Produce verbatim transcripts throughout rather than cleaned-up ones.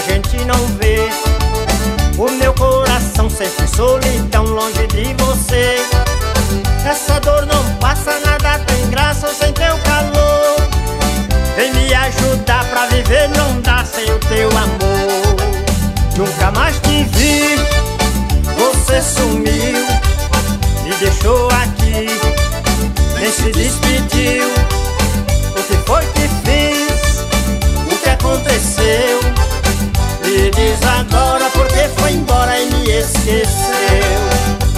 gente não vê. O meu coração sente solidão longe de você. Essa dor não passa, nada tem graça sem teu calor. Vem me ajudar pra viver, não dá sem o teu amor. Nunca mais te vi, você sumiu, me deixou aqui, nem se despediu. O que foi que fiz? O que aconteceu? Me diz agora, porque foi embora e me esqueceu.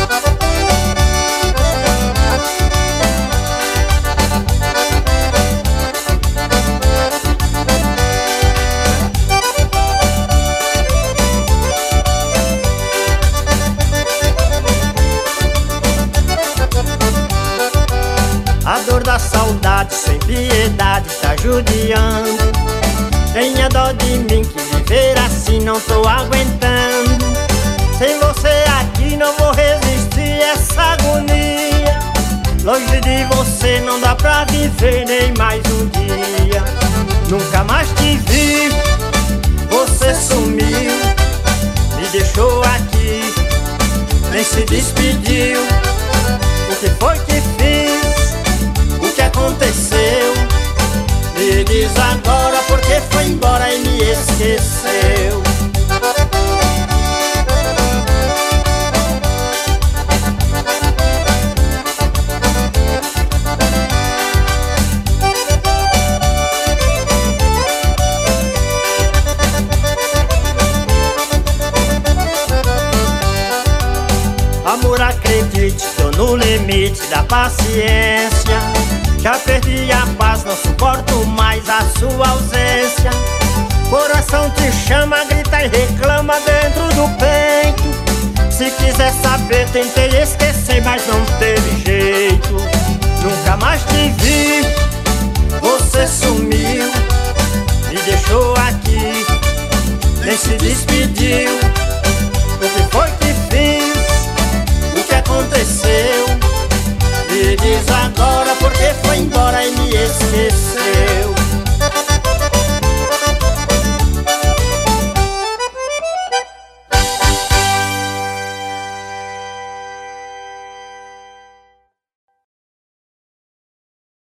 A dor da saudade sem piedade tá judiando. Tenha dó de mim que viver assim não tô aguentando. Sem você aqui não vou resistir essa agonia. Longe de você não dá pra viver nem mais um dia. Nunca mais te vi, você sumiu, me deixou aqui, nem se despediu. O que foi que fiz? O que aconteceu? Me diz agora, porque foi embora e me esqueceu. Amor, acredite, tô no limite da paciência. Já perdi a paz, não suporto mais a sua ausência. Coração te chama, grita e reclama dentro do peito. Se quiser saber, tentei esquecer, mas não teve jeito. Nunca mais te vi, você sumiu, me deixou aqui, nem se despediu. O que foi que fiz? O que aconteceu? Me diz agora, porque foi embora e me esqueceu.